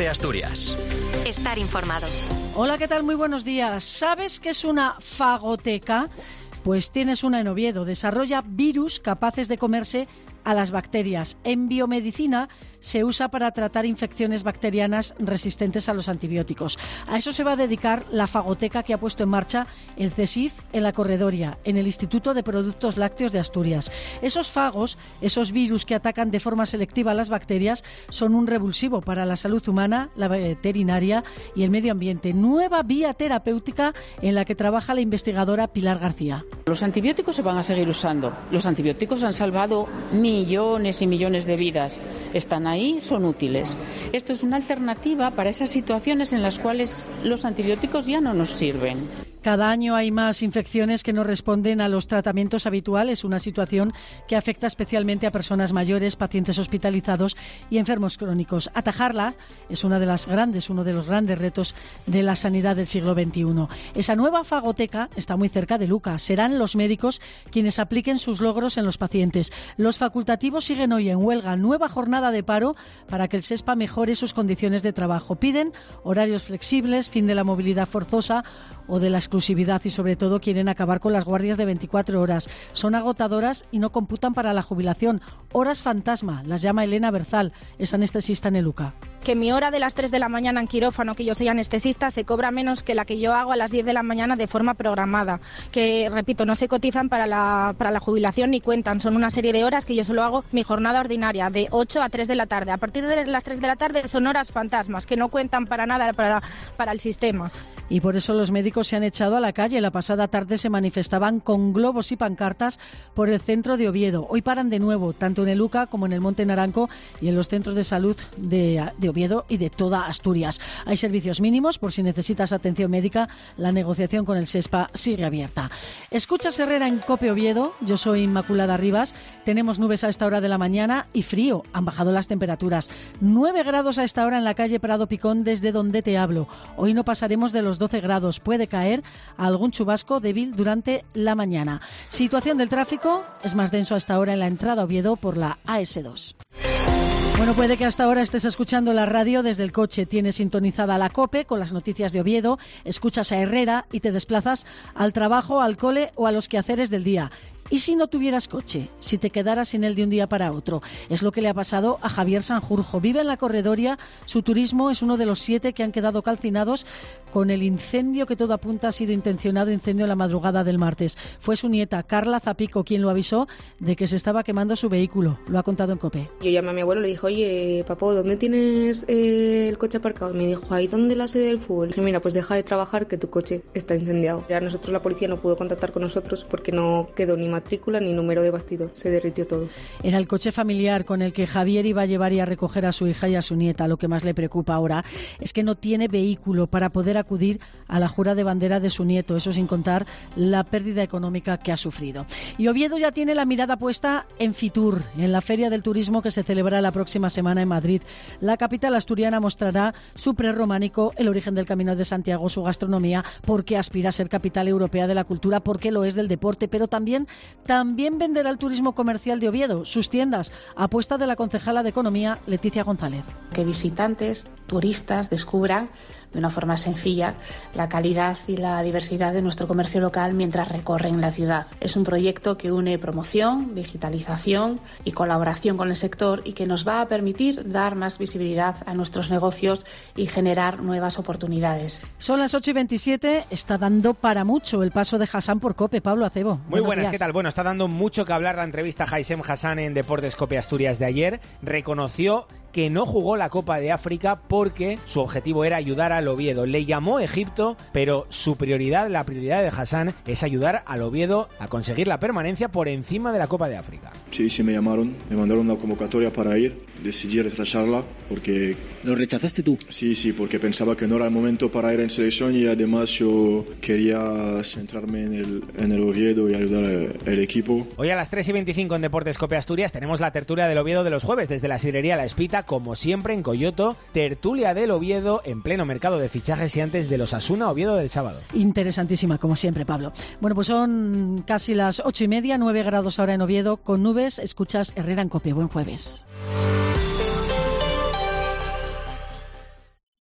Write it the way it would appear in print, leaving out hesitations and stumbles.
COPE Asturias. Estar informado. Hola, ¿qué tal? Muy buenos días. ¿Sabes qué es una fagoteca? Pues tienes una en Oviedo. Desarrolla virus capaces de comerse a las bacterias. En biomedicina se usa para tratar infecciones bacterianas resistentes a los antibióticos. A eso se va a dedicar la fagoteca que ha puesto en marcha el CSIF en La Corredoria, en el Instituto de Productos Lácteos de Asturias. Esos fagos, esos virus que atacan de forma selectiva a las bacterias, son un revulsivo para la salud humana, la veterinaria y el medio ambiente. Nueva vía terapéutica en la que trabaja la investigadora Pilar García. Los antibióticos se van a seguir usando. Los antibióticos han salvado millones y millones de vidas. Están ahí, son útiles. Esto es una alternativa para esas situaciones en las cuales los antibióticos ya no nos sirven. Cada año hay más infecciones que no responden a los tratamientos habituales, una situación que afecta especialmente a personas mayores, pacientes hospitalizados y enfermos crónicos. Atajarla es uno de los grandes retos de la sanidad del siglo XXI. Esa nueva fagoteca está muy cerca de Luca. Serán los médicos quienes apliquen sus logros en los pacientes. Los facultativos siguen hoy en huelga, nueva jornada de paro para que el SESPA mejore sus condiciones de trabajo. Piden horarios flexibles, fin de la movilidad forzosa o de la exclusividad y, sobre todo, quieren acabar con las guardias de 24 horas. Son agotadoras y no computan para la jubilación. Horas fantasma, las llama Elena Berzal, es anestesista en el UCA. Que mi hora de las 3 de la mañana en quirófano, que yo soy anestesista, se cobra menos que la que yo hago a las 10 de la mañana de forma programada. Que, repito, no se cotizan para la jubilación ni cuentan. Son una serie de horas que yo solo hago mi jornada ordinaria, de 8 a 3 de la tarde. A partir de las 3 de la tarde son horas fantasmas, que no cuentan para nada para el sistema. Y por eso los médicos se han echado a la calle. La pasada tarde se manifestaban con globos y pancartas por el centro de Oviedo. Hoy paran de nuevo, tanto en el UCA como en el Monte Naranco y en los centros de salud de Oviedo y de toda Asturias. Hay servicios mínimos por si necesitas atención médica. La negociación con el SESPA sigue abierta. Escuchas Herrera en COPE Oviedo. Yo soy Inmaculada Rivas. Tenemos nubes a esta hora de la mañana y frío. Han bajado las temperaturas. 9 grados a esta hora en la calle Prado Picón, desde donde te hablo. Hoy no pasaremos de los 12 grados. Puede caer algún chubasco débil durante la mañana. Situación del tráfico es más denso hasta ahora en la entrada a Oviedo por la AS2. Bueno, puede que hasta ahora estés escuchando la radio desde el coche. Tienes sintonizada la COPE con las noticias de Oviedo, escuchas a Herrera y te desplazas al trabajo, al cole o a los quehaceres del día. ¿Y si no tuvieras coche? Si te quedaras sin él de un día para otro. Es lo que le ha pasado a Javier Sanjurjo. Vive en La Corredoria. Su turismo es uno de los 7 que han quedado calcinados con el incendio que todo apunta ha sido intencionado, incendio en la madrugada del martes. Fue su nieta, Carla Zapico, quien lo avisó de que se estaba quemando su vehículo. Lo ha contado en COPE. Yo llamé a mi abuelo y le dije, oye, papá, ¿dónde tienes el coche aparcado? Y me dijo, ahí donde la sede del fútbol. Y dije, mira, pues deja de trabajar que tu coche está incendiado. Ya nosotros, la policía no pudo contactar con nosotros porque no quedó ni matrícula ni número de bastidor, se derritió todo. Era el coche familiar con el que Javier iba a llevar y a recoger a su hija y a su nieta. Lo que más le preocupa ahora es que no tiene vehículo para poder acudir a la jura de bandera de su nieto, eso sin contar la pérdida económica que ha sufrido. Y Oviedo ya tiene la mirada puesta en Fitur, en la Feria del Turismo que se celebra la próxima semana en Madrid. La capital asturiana mostrará su prerrománico, el origen del Camino de Santiago, su gastronomía, porque aspira a ser capital europea de la cultura, porque lo es del deporte, pero también venderá el turismo comercial de Oviedo, sus tiendas, apuesta de la concejala de Economía, Leticia González. Que visitantes, turistas, descubran de una forma sencilla la calidad y la diversidad de nuestro comercio local mientras recorren la ciudad. Es un proyecto que une promoción, digitalización y colaboración con el sector y que nos va a permitir dar más visibilidad a nuestros negocios y generar nuevas oportunidades. Son las 8:27, está dando para mucho el paso de Hassan por COPE. Pablo Acebo. Muy buenas, días. ¿Qué tal? Bueno, está dando mucho que hablar la entrevista a Haissem Hassan en Deportes COPE Asturias de ayer. Reconoció que no jugó la Copa de África porque su objetivo era ayudar al Oviedo. Le llamó Egipto, pero su prioridad, la prioridad de Hassan, es ayudar al Oviedo a conseguir la permanencia por encima de la Copa de África. Sí, me llamaron, me mandaron una convocatoria para ir, decidí rechazarla porque... ¿Lo rechazaste tú? Sí, porque pensaba que no era el momento para ir en selección y además yo quería centrarme en el Oviedo y ayudar al equipo. Hoy a las 3:25 en Deportes COPE Asturias tenemos la tertulia del Oviedo de los jueves desde la sidrería La Espita, como siempre en Coyoto, tertulia del Oviedo en pleno mercado de fichajes y antes de los Osasuna Oviedo del sábado. Interesantísima, como siempre, Pablo. Bueno, pues son casi las 8:30, 9 grados ahora en Oviedo, con nubes. Escuchas Herrera en COPE. Buen jueves.